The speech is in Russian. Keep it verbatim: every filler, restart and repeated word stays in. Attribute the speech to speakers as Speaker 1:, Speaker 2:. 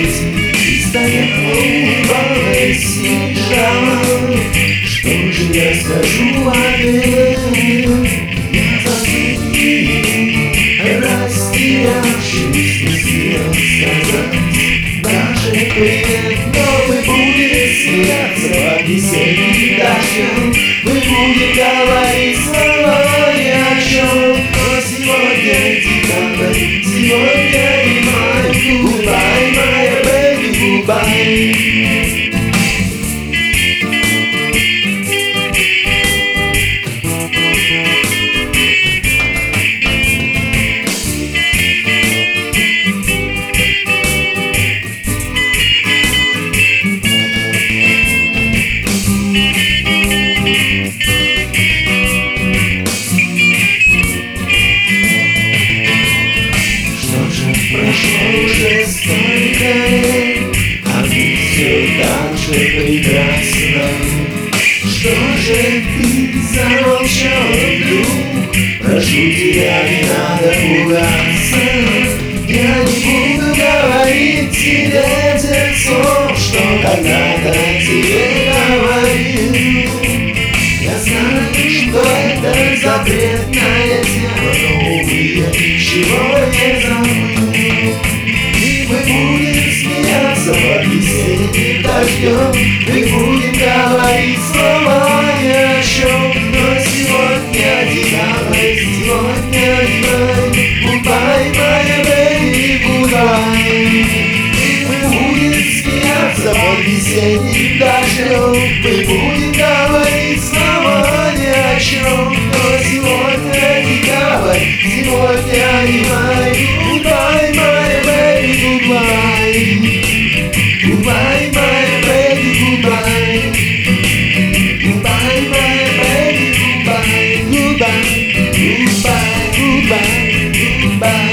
Speaker 1: свете и стояла, улыбалась и ждала. Что же я скажу ответ? Я последний, растерявшись, не смел сказать даже привет. Но мы будем смеяться под весенним дождем, мы будем говорить слова ни о чем. Но сегодня декабрь, сегодня и май. Goodbye, my baby, goodbye. Прошло уже столько лет, а ты все так же прекрасна. Что же ты замолчала вдруг? Прошу тебя, не надо пугаться. Я не буду говорить тебе тех слов, что когда-то тебе говорил. Я знаю, что это запретная тема, но, увы, я ничего не забыл. И мы будем смеяться под весенним дождем, мы будем говорить слова ни о чем. Но сегодня декабрь, сегодня май. Goodbye, my baby, goodbye. И мы будем смеяться под весенним дождем, мы будем говорить слова ни о чем. Но сегодня декабрь, сегодня не май. Goodbye, my baby, goodbye. Goodbye, my baby, goodbye. Goodbye, my baby, goodbye. Goodbye, goodbye, goodbye, goodbye.